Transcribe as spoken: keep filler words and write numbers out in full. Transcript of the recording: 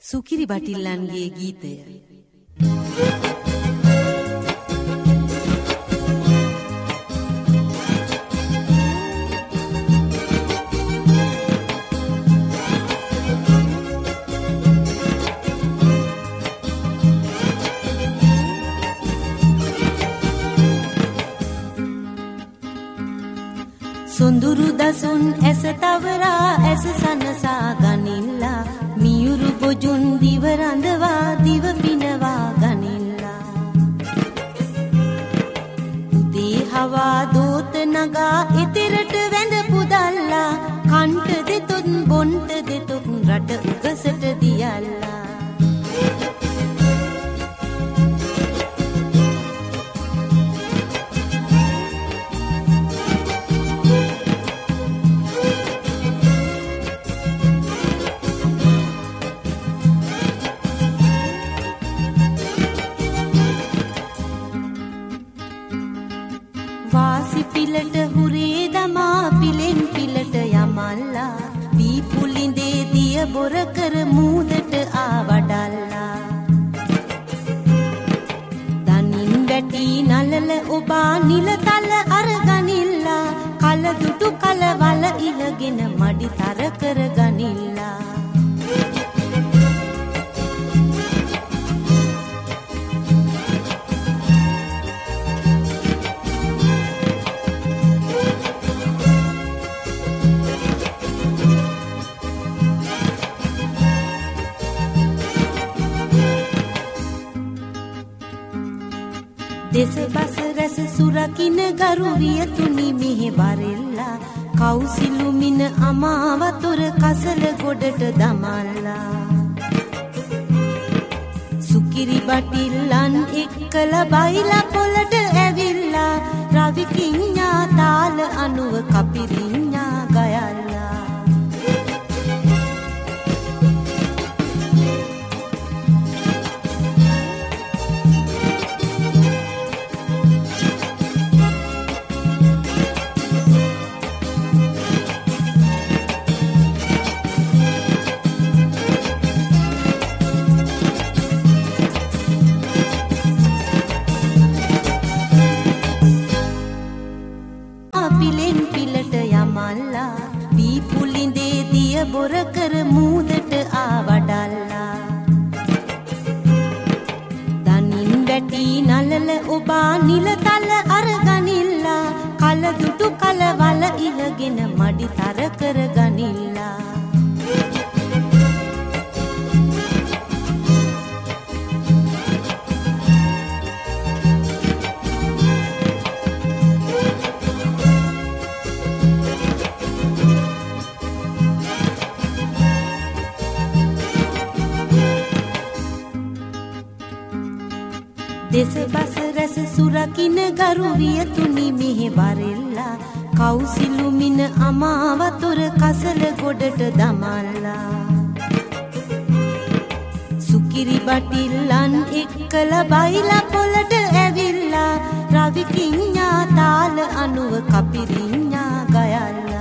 සුකිරි බටිල්ලන්ගේ ගීතය. සොඳුරු දසුන් ඇස තවරා ඇස සනසා ගනිල්ලා මියුරු බොජුන් දිව රඳවා දිව පිනවා ගනිල්ලා උදේ හවා දෝත නගා ඉතිරට වැඳ පුදල්ලා කන්ට දෙතොත් බොන්ට දෙතොත් රට උගසට දියල්ලා පිලට හුරේ දමා පිලෙන් පිලට යමල්ලා වී පුලිඳේ දිය බොර කර මූදට ආවඩල්ලා දනින් වැටි නලල ඔබා නිලතල අරගනිල්ලා කල දුටු කලවල ඉලගෙන මඩි තර කර ගනිල්ලා දෙස බස රැස සුරකින ගරු වියතුනි මෙහෙ වරෙල්ලා කවුසිලු මින අමාවතුර කසල ගොඩට දමල්ලා සුකිරි බටිල්ලන් එක්කල බයිලා පොළට ඇවිල්ලා රවි කිඤ්ඤා තාල අනුව කපිරිඤ්ඤා ගයල්ලා පිලෙන් පිලට යමල්ලා වී පුලිඳේ දිය බොර කර මූදට ආවඩල්ලා දනින් වැටි නලල ඔබා නිලතල අරගනිල්ලා කල දුටු කලවල ඉලගෙන මඩි තර කර ගනිල්ලා දෙස බස රැස සුරකින ගරු වියතුනි මෙහෙ වරෙල්ලා කවුසිලු මින අමාවතුර කසල ගොඩට දමල්ලා සුකිරි බටිල්ලන් එක්කල බයිලා පොළට ඇවිල්ලා රවි කිඤ්ඤා තාල අනුව කපිරිඤ්ඤා ගයල්ලා